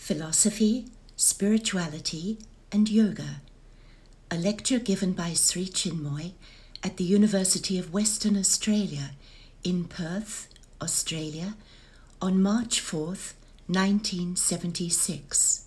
Philosophy, Spirituality and Yoga, a lecture given by Sri Chinmoy at the University of Western Australia in Perth, Australia, on March 4th, 1976.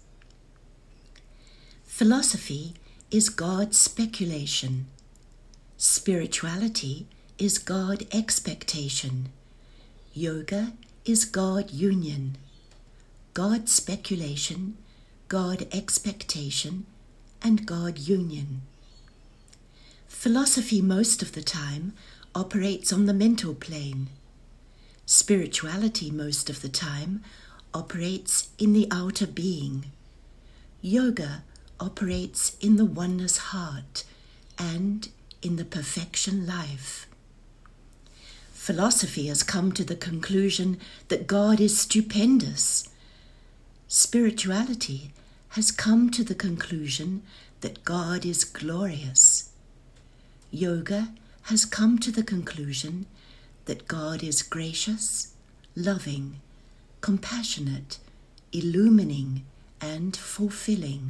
Philosophy is God's speculation. Spirituality is God expectation. Yoga is God union. God speculation, God expectation, and God union. Philosophy most of the time operates on the mental plane. Spirituality most of the time operates in the outer being. Yoga operates in the oneness heart and in the perfection life. Philosophy has come to the conclusion that God is stupendous. Spirituality has come to the conclusion that God is glorious. Yoga has come to the conclusion that God is gracious, loving, compassionate, illumining, and fulfilling.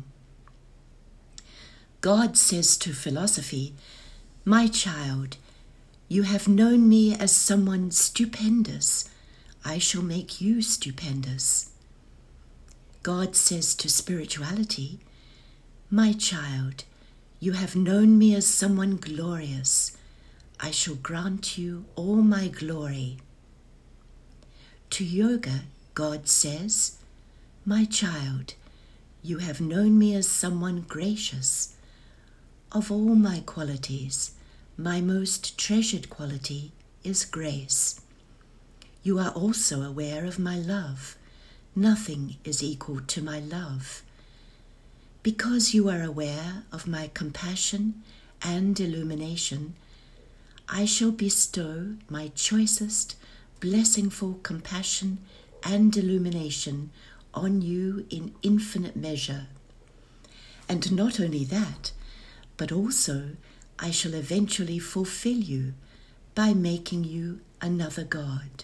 God says to philosophy, "My child, you have known me as someone stupendous. I shall make you stupendous." God says to spirituality, "My child, you have known me as someone glorious. I shall grant you all my glory." To yoga, God says, "My child, you have known me as someone gracious. Of all my qualities, my most treasured quality is grace. You are also aware of my love. Nothing is equal to my love. Because you are aware of my compassion and illumination, I shall bestow my choicest, blessingful compassion and illumination on you in infinite measure. And not only that, but also I shall eventually fulfill you by making you another God.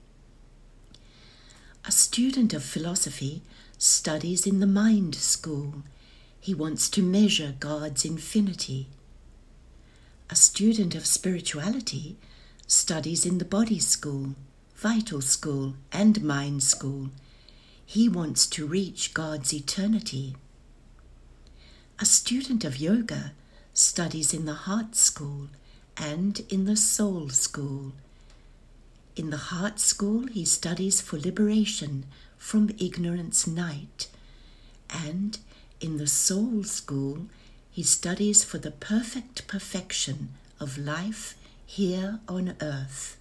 A student of philosophy studies in the mind school. He wants to measure God's infinity. A student of spirituality studies in the body school, vital school, and mind school. He wants to reach God's eternity. A student of yoga studies in the heart school and in the soul school. In the heart school, he studies for liberation from ignorance night, and in the soul school, he studies for the perfect perfection of life here on earth.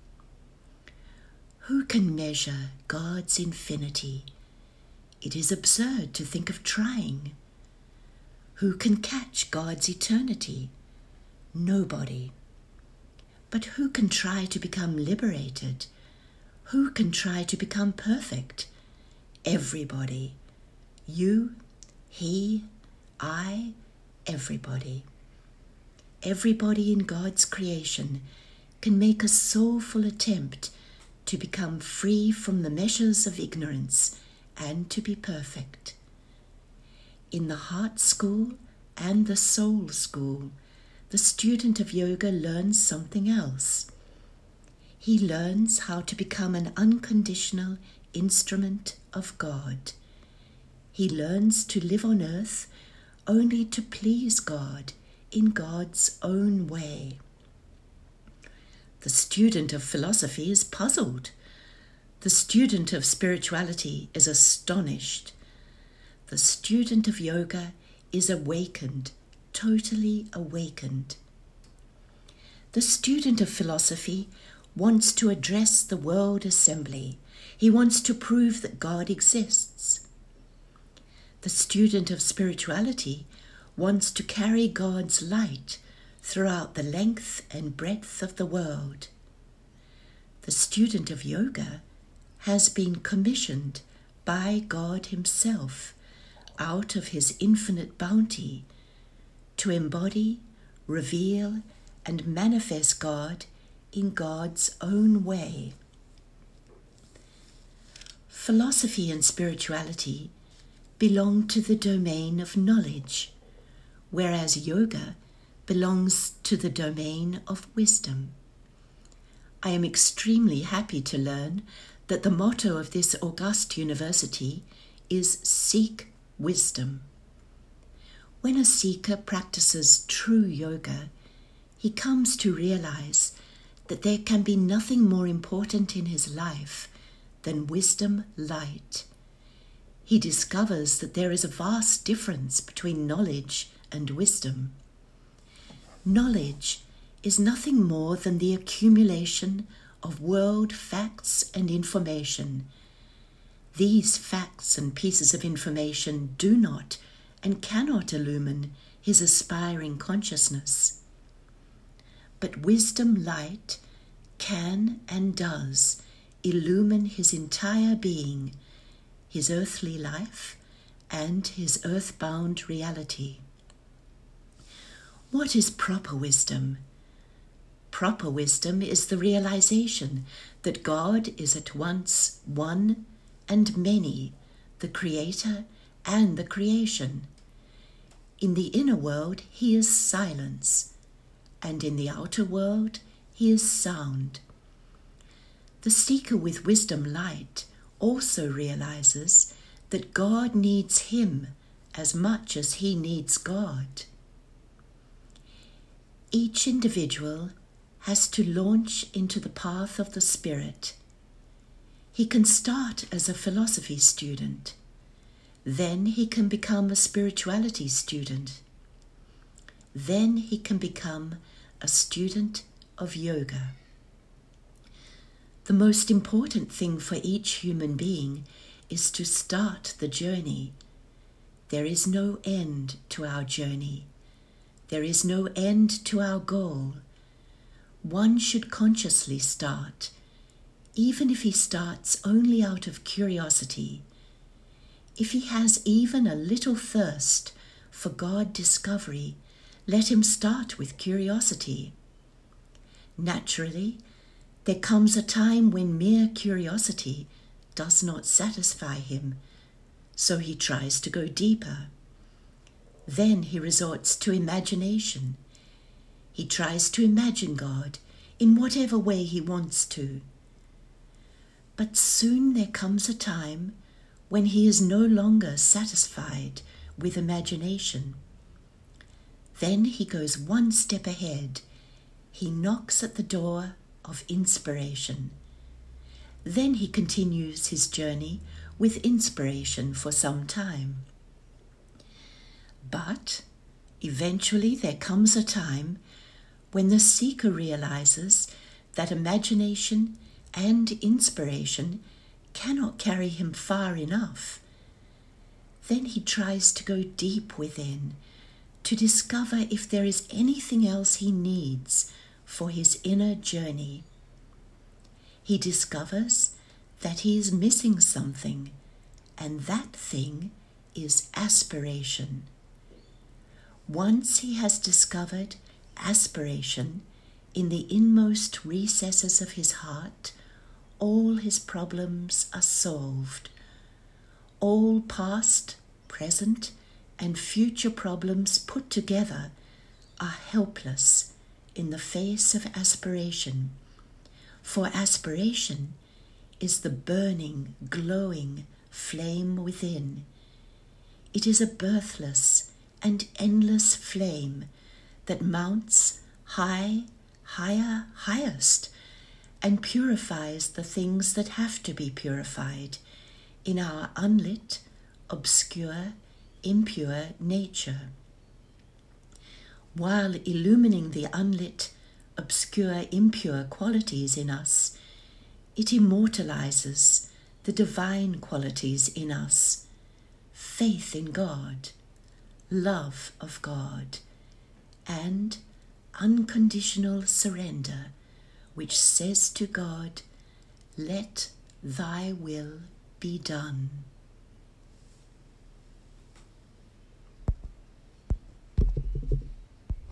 Who can measure God's infinity? It is absurd to think of trying. Who can catch God's eternity? Nobody. But who can try to become liberated? Who can try to become perfect? Everybody. You, he, I, everybody. Everybody in God's creation can make a soulful attempt to become free from the meshes of ignorance and to be perfect. In the heart school and the soul school, the student of yoga learns something else. He learns how to become an unconditional instrument of God. He learns to live on earth only to please God in God's own way. The student of philosophy is puzzled. The student of spirituality is astonished. The student of yoga is awakened, totally awakened. The student of philosophy wants to address the world assembly. He wants to prove that God exists. The student of spirituality wants to carry God's light throughout the length and breadth of the world. The student of yoga has been commissioned by God Himself out of His infinite bounty to embody, reveal, and manifest God in God's own way. Philosophy and spirituality belong to the domain of knowledge, whereas yoga belongs to the domain of wisdom. I am extremely happy to learn that the motto of this august university is Seek Wisdom. When a seeker practices true yoga, he comes to realize that there can be nothing more important in his life than wisdom light. He discovers that there is a vast difference between knowledge and wisdom. Knowledge is nothing more than the accumulation of world facts and information. These facts and pieces of information do not and cannot illumine his aspiring consciousness. But wisdom light can and does illumine his entire being, his earthly life, and his earthbound reality. What is proper wisdom? Proper wisdom is the realization that God is at once one and many, the Creator and the creation. In the inner world, he is silence, and in the outer world, he is sound. The seeker with wisdom light also realizes that God needs him as much as he needs God. Each individual has to launch into the path of the Spirit. He can start as a philosophy student. Then he can become a spirituality student. Then he can become a student of yoga. The most important thing for each human being is to start the journey. There is no end to our journey. There is no end to our goal. One should consciously start, even if he starts only out of curiosity. If he has even a little thirst for God discovery, let him start with curiosity. Naturally, there comes a time when mere curiosity does not satisfy him, so he tries to go deeper. Then he resorts to imagination. He tries to imagine God in whatever way he wants to. But soon there comes a time when he is no longer satisfied with imagination. Then he goes one step ahead. He knocks at the door of inspiration. Then he continues his journey with inspiration for some time. But eventually there comes a time when the seeker realizes that imagination and inspiration cannot carry him far enough. Then he tries to go deep within, to discover if there is anything else he needs for his inner journey. He discovers that he is missing something, and that thing is aspiration. Once he has discovered aspiration in the inmost recesses of his heart, all his problems are solved. All past, present, and future problems put together are helpless in the face of aspiration, for aspiration is the burning, glowing flame within. It is a birthless and endless flame that mounts high, higher, highest, and purifies the things that have to be purified in our unlit, obscure, impure nature. While illumining the unlit, obscure, impure qualities in us, it immortalizes the divine qualities in us: faith in God, love of God, and unconditional surrender, which says to God, "Let thy will be done."